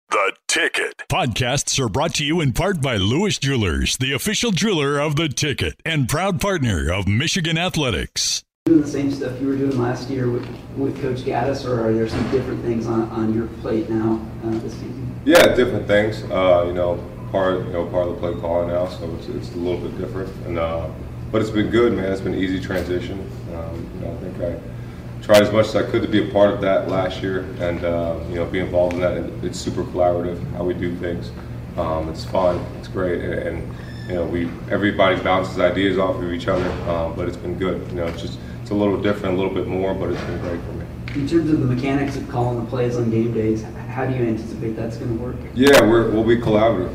The Ticket. Podcasts are brought to you in part by Lewis Jewelers, the official jeweler of The Ticket and proud partner of Michigan Athletics. Doing the same stuff you were doing last year with Coach Gaddis, or are there some different things on your plate now this season? Yeah, different things. Part of the play calling now, so it's a little bit different. And but it's been good, man. It's been an easy transition. I think I tried as much as I could to be a part of that last year, and be involved in that. It's super collaborative how we do things. It's fun. It's great, and everybody bounces ideas off of each other. But it's been good. It's a little different, a little bbit more, but it's been great for me. In terms of the mechanics of calling the plays on game days, how do you anticipate that's going to work? Yeah, we'll be collaborative.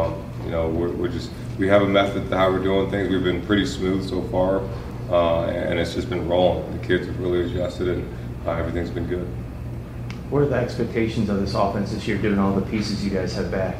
We have a method to how we're doing things. We've been pretty smooth so far, and it's just been rolling. The kids have really adjusted, and everything's been good. What are the expectations of this offense this year, given all the pieces you guys have back?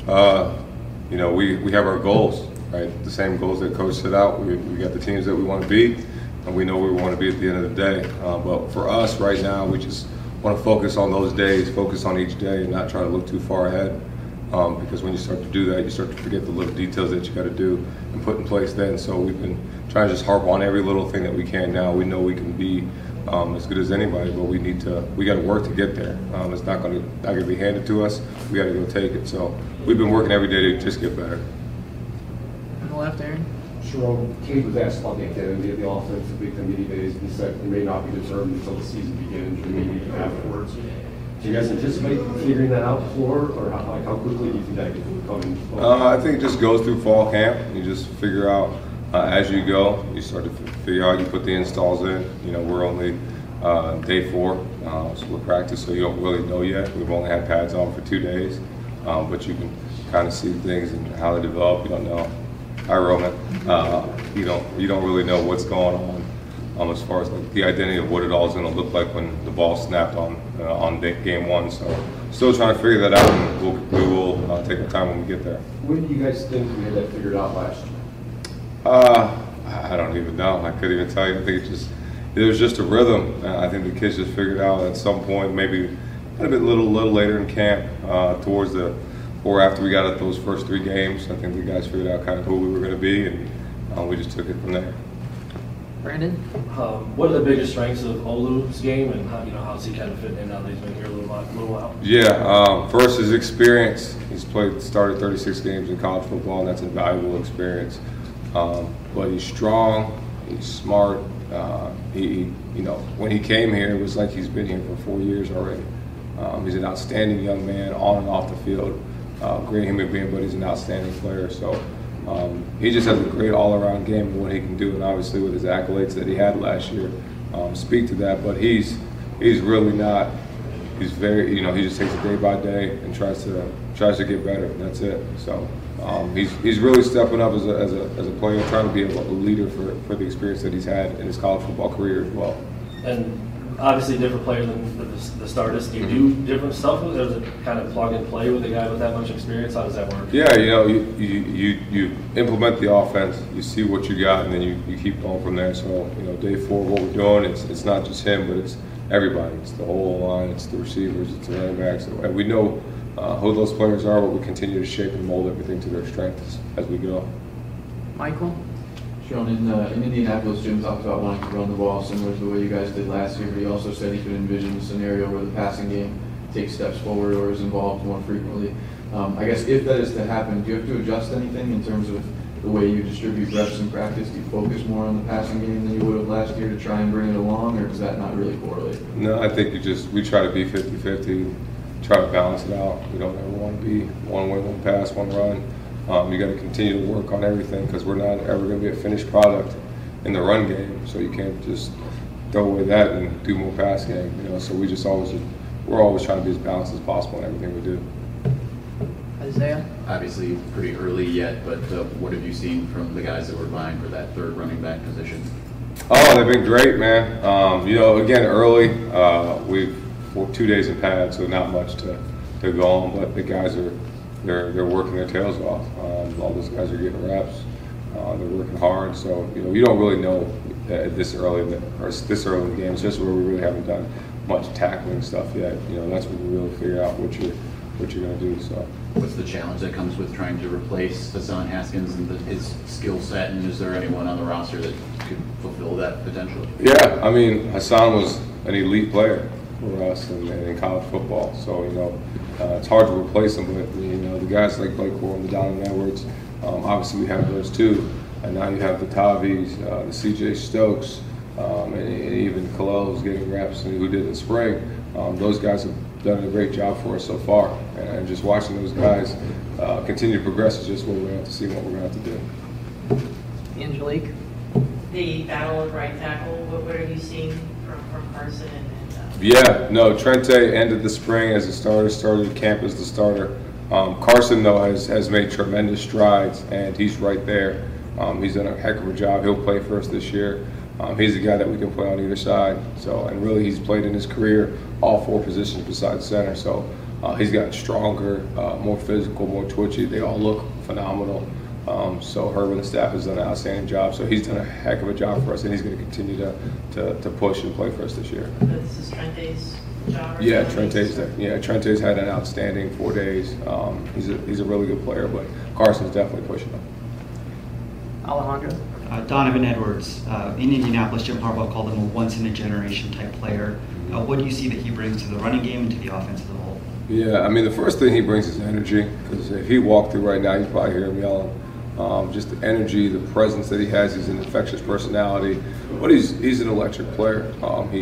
We have our goals, right? The same goals that Coach set out. We got the teams that we want to beat, and we know where we want to be at the end of the day. But for us right now, we just want to focus on those days, focus on each day, and not try to look too far ahead. Because when you start to do that, you start to forget the little details that you got to do and put in place then. So we've been trying to just harp on every little thing that we can now. We know we can be as good as anybody, but we got to work to get there. It's not going to be handed to us. We got to go take it. So we've been working every day to just get better. On the left, Aaron. Sharon, Kate was asked about the identity of the offense at Big Ten Media Days, and he said it may not be determined until the season begins or maybe afterwards. Do you guys anticipate figuring that out before, or how quickly do you think that can come? I think it just goes through fall camp. You just figure out as you go. You start to figure out. You put the installs in. We're only day 4, so we're practice, so you don't really know yet. We've only had pads on for 2 days, but you can kind of see things and how they develop. You don't know. Hi, Roman. You don't really know what's going on. As far as the identity of what it all is going to look like when the ball snapped on game 1. So still trying to figure that out, and we will take our time when we get there. When do you guys think we had that figured out last year? I don't even know. I couldn't even tell you. I think it was just a rhythm. I think the kids just figured out at some point, maybe a little later in camp, towards or after we got at those first 3 games. I think the guys figured out kind of who we were going to be, and we just took it from there. Brandon? What are the biggest strengths of Olu's game, and how's he kind of fitting in now that he's been here a little while? Yeah, first his experience. He's started 36 games in college football, and that's invaluable experience. But he's strong, he's smart. When he came here, it was like he's been here for 4 years already. He's an outstanding young man on and off the field. Great human being, but he's an outstanding player. So. He just has a great all-around game and what he can do, and obviously with his accolades that he had last year, speak to that. But he's really not. He's very, he just takes it day by day and tries to get better. And that's it. So he's really stepping up as a player, trying to be a leader for the experience that he's had in his college football career as well. And obviously different player than the starters. Do you do different stuff with it, or is it kind of plug and play with a guy with that much experience? How does that work? Yeah, you implement the offense, you see what you got, and then you keep going from there. So, day 4, what we're doing, it's not just him, but it's everybody. It's the whole line, it's the receivers, it's the running backs. And we know who those players are, but we continue to shape and mold everything to their strengths as we go. Michael? Sean, in Indianapolis, Jim talked about wanting to run the ball similar to the way you guys did last year, but he also said he could envision a scenario where the passing game takes steps forward or is involved more frequently. I guess if that is to happen, do you have to adjust anything in terms of the way you distribute reps in practice? Do you focus more on the passing game than you would have last year to try and bring it along, or does that not really correlate? No, I think we try to be 50-50, try to balance it out. We don't ever want to be one way, one pass, one run. You got to continue to work on everything because we're not ever going to be a finished product in the run game. So you can't just throw away that and do more pass game. So we're always trying to be as balanced as possible in everything we do. Isaiah? Obviously pretty early yet, but what have you seen from the guys that were vying for that third running back position? Oh, they've been great, man. Again, early. We're 2 days in pad, so not much to go on, but the guys they're working their tails off. All those guys are getting reps. They're working hard, so you don't really know this early in the game. It's just where we really haven't done much tackling stuff yet. That's when you really figure out what what you're going to do. So. What's the challenge that comes with trying to replace Hassan Haskins and his skill set, and is there anyone on the roster that could fulfill that potential? Yeah, I mean, Hassan was an elite player for us in college football, so, it's hard to replace him, but, the guys like Blake Corum, the Donovan Edwards, obviously we have those too, and now you have the Tavis, the C.J. Stokes, and even Kalel's getting reps, who did in spring. Those guys have done a great job for us so far, and just watching those guys continue to progress is just what we're going to have to see, what we're going to have to do. Angelique? The battle of right tackle, what are you seeing from Carson and Yeah, no, Trente ended the spring as a starter, started camp as the starter. Carson, though, has made tremendous strides, and he's right there. He's done a heck of a job. He'll play for us this year. He's a guy that we can play on either side. So, and really, he's played in his career all 4 positions besides center. So, he's gotten stronger, more physical, more twitchy. They all look phenomenal. So Herb and the staff has done an outstanding job. So he's done a heck of a job for us, and he's going to continue to push and play for us this year. This is Trente's job? Yeah, Trente's had an outstanding 4 days. He's a really good player, but Carson's definitely pushing him. Alejandro? Donovan Edwards. In Indianapolis, Jim Harbaugh called him a once-in-a-generation type player. What do you see that he brings to the running game and to the offense as a whole? Yeah, I mean, the first thing he brings is energy, because if he walked through right now, you'd probably hear him yelling. Just the energy, the presence that he has. He's an infectious personality, but he's an electric player.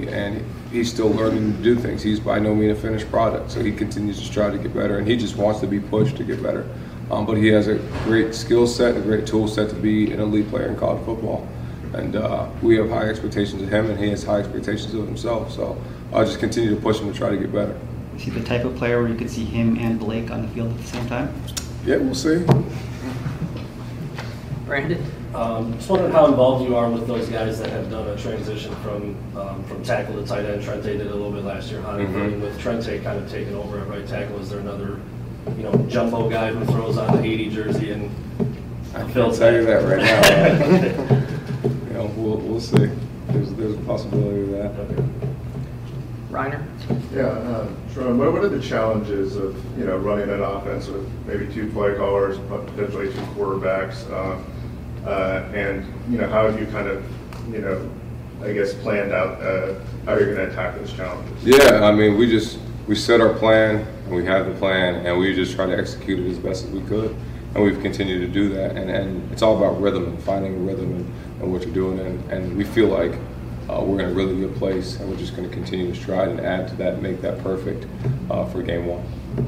He's still learning to do things. He's by no means a finished product, so he continues to strive to get better, and he just wants to be pushed to get better. But he has a great skill set, a great tool set to be an elite player in college football. And we have high expectations of him, and he has high expectations of himself. So I'll just continue to push him to try to get better. Is he the type of player where you could see him and Blake on the field at the same time? Yeah, we'll see. Brandon? Just wondering how involved you are with those guys that have done a transition from tackle to tight end. Trente did a little bit last year, Hunter. With Trente kind of taking over at right tackle, is there another jumbo guy who throws on the 80 jersey and I can't tell you that right now. We'll see. There's a possibility of that. Okay. Reiner? Yeah, Sharon, what are the challenges of running an offense with maybe 2 play callers, potentially 2 quarterbacks, and how have you kind of I guess planned out how you're going to attack those challenges? Yeah, I mean we set our plan and we have the plan and we just try to execute it as best as we could, and we've continued to do that. And it's all about rhythm and finding a rhythm and what you're doing, and we feel like we're in a really good place, and we're just going to continue to stride and add to that and make that perfect for game 1.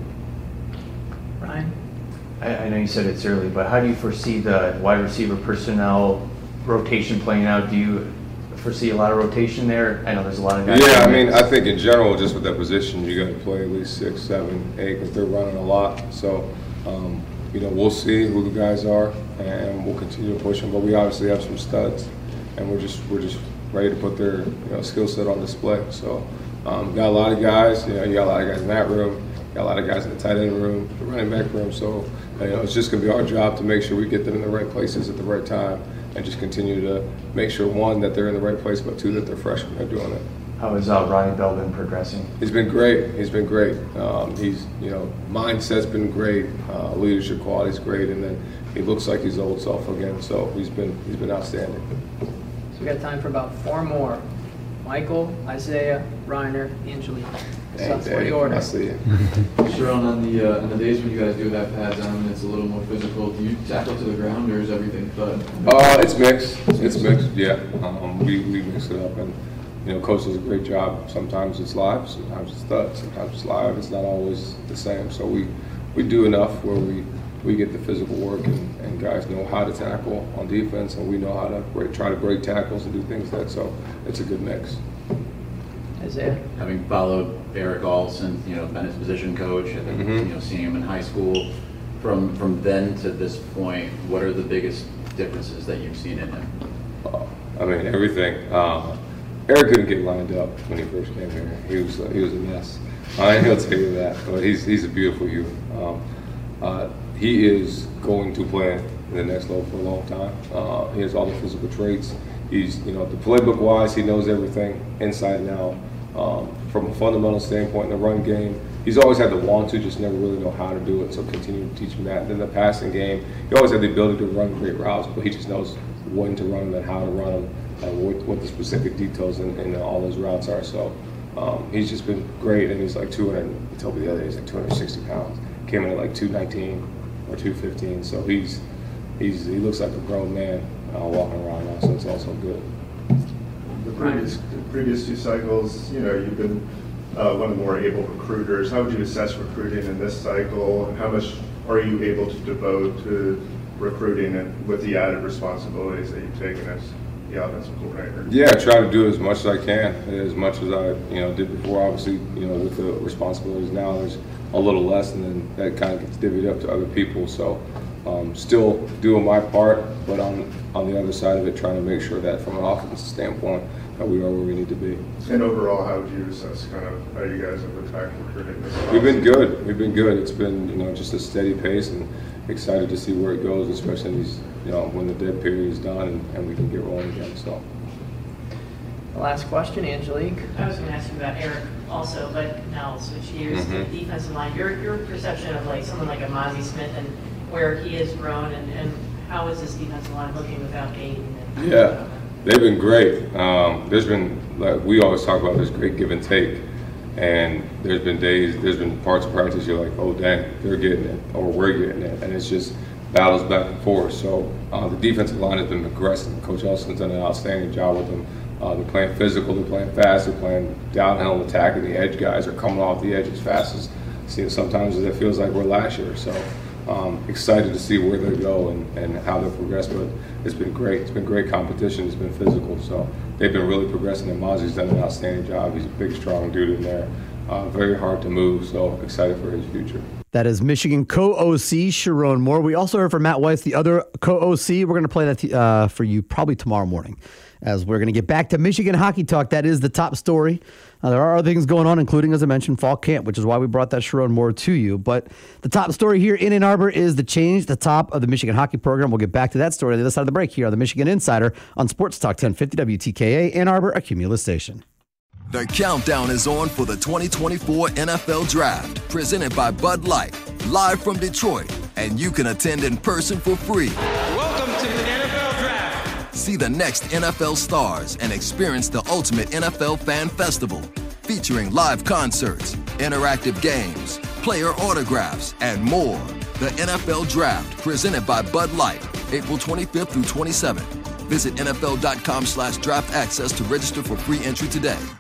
Ryan? I know you said it's early, but how do you foresee the wide receiver personnel rotation playing out? Do you foresee a lot of rotation there? I know there's a lot of guys. Yeah, I mean, I think in general, just with that position, you got to play at least 6, 7, 8, because they're running a lot. So, we'll see who the guys are, and we'll continue to push them. But we obviously have some studs, and we're just ready to put their skill set on display. So, got a lot of guys. You got a lot of guys in that room. Got a lot of guys in the tight end room, the running back room. So, it's just going to be our job to make sure we get them in the right places at the right time, and just continue to make sure, 1, that they're in the right place, but 2, that they're fresh when they're doing it. How has Ronnie Bell been progressing? He's been great. He's mindset's been great. Leadership quality's great, and then he looks like his old self again. So he's been outstanding. So we got time for about 4 more. Michael, Isaiah, Reiner, Angelique. So that's what the order. I see you. Sharon, on the days when you guys do have pads on and it's a little more physical, do you tackle to the ground or is everything thud? It's mixed. It's mixed. Yeah, we mix it up, and Coach does a great job. Sometimes it's live, sometimes it's thud, sometimes it's live. It's not always the same. So we do enough where we get the physical work, and guys know how to tackle on defense, and we know how to try to break tackles and do things like that. So it's a good mix. Isaiah? Having followed Eric Olson, been his position coach, and then, seeing him in high school, from then to this point, what are the biggest differences that you've seen in him? I mean, everything. Eric couldn't get lined up when he first came here. He was a mess. He'll tell you that. But he's a beautiful human. He is going to play in the next level for a long time. He has all the physical traits. He's, the playbook wise, he knows everything inside and out. From a fundamental standpoint in the run game, he's always had the want to, just never really know how to do it. So continue to teach him that. Then the passing game, he always had the ability to run great routes, but he just knows when to run them and how to run them, and what the specific details in all those routes are. So he's just been great, and he's like 200. He told me the other day he's like 260 pounds. Came in at like 219 or 215. So he looks like a grown man walking around now. So it's also good. The previous 2 cycles, you've been one of the more able recruiters. How would you assess recruiting in this cycle, and how much are you able to devote to recruiting and with the added responsibilities that you've taken as the offensive coordinator? Yeah, I try to do as much as I can, as much as I did before. Obviously, with the responsibilities now, there's a little less, and then that kind of gets divvied up to other people. So still doing my part, but on the other side of it, trying to make sure that from an offensive standpoint, that we are where we need to be. And overall, how would you assess kind of how you guys have attacked recruiting this offseason? We've been good. We've been good. It's been just a steady pace, and excited to see where it goes, especially in these, when the dead period is done and we can get rolling again. So. The last question, Angelique. I was going to ask you about Eric also, but now I'll switch gears to the defensive line. Your perception of like someone like a Mazi Smith and where he has grown, and how is this defensive line looking without Gaten? Yeah, they've been great. There's been, like we always talk about, this great give and take. And there's been parts of practice you're like, oh dang, they're getting it, or we're getting it, and it's just battles back and forth. So the defensive line has been aggressive. Coach Elston's done an outstanding job with them. They're playing physical, they're playing fast, they're playing downhill and attacking. The edge guys are coming off the edge as fast as sometimes it feels like we're last year. So excited to see where they go and how they progress. But it's been great. It's been great competition. It's been physical. So they've been really progressing. And Mazi's done an outstanding job. He's a big, strong dude in there. Very hard to move. So excited for his future. That is Michigan co-OC Sharon Moore. We also heard from Matt Weiss, the other co-OC. We're going to play that for you probably tomorrow morning, as we're going to get back to Michigan hockey talk. That is the top story. There are other things going on, including, as I mentioned, fall camp, which is why we brought that Sharon Moore to you. But the top story here in Ann Arbor is the change, the top of the Michigan hockey program. We'll get back to that story on the other side of the break here on the Michigan Insider on Sports Talk 1050 WTKA, Ann Arbor, a Cumulus station. The countdown is on for the 2024 NFL Draft, presented by Bud Light, live from Detroit, and you can attend in person for free. Welcome to the NFL Draft. See the next NFL stars and experience the ultimate NFL fan festival, featuring live concerts, interactive games, player autographs, and more. The NFL Draft, presented by Bud Light, April 25th through 27th. Visit NFL.com/draft access to register for free entry today.